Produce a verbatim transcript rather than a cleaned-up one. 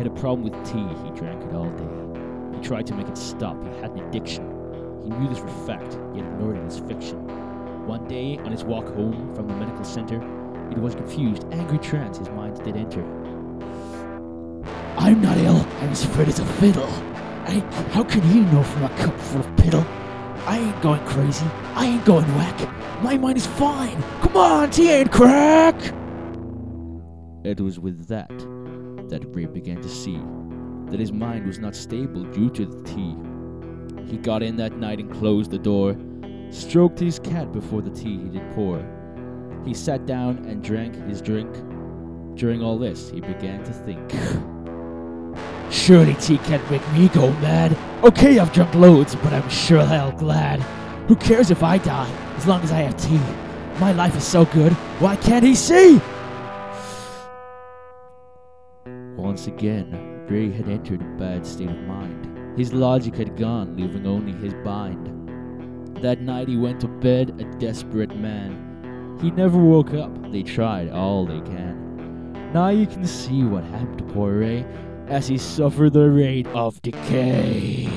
had a problem with tea. He drank it all day. He tried to make it stop. He had an addiction. He knew this for a fact, yet ignored it as fiction. One day, on his walk home from the medical center, in one confused, angry trance his mind did enter. I'm not ill, I'm as fit as a fiddle. I, how can you know from a cup full of piddle? I ain't going crazy, I ain't going whack. My mind is fine, come on, tea ain't crack! It was with that, that Ray began to see that his mind was not stable due to the tea. He got in that night and closed the door, stroked his cat before the tea he did pour. He sat down and drank his drink. During all this, he began to think. Surely tea can't make me go mad. Okay, I've drunk loads, but I'm sure hell glad. Who cares if I die, as long as I have tea? My life is so good, why can't he see? Once again, Ray had entered a bad state of mind. His logic had gone, leaving only his bind. That night he went to bed a desperate man. He never woke up, they tried all they can. Now you can see what happened to poor Ray as he suffered the rate of decay.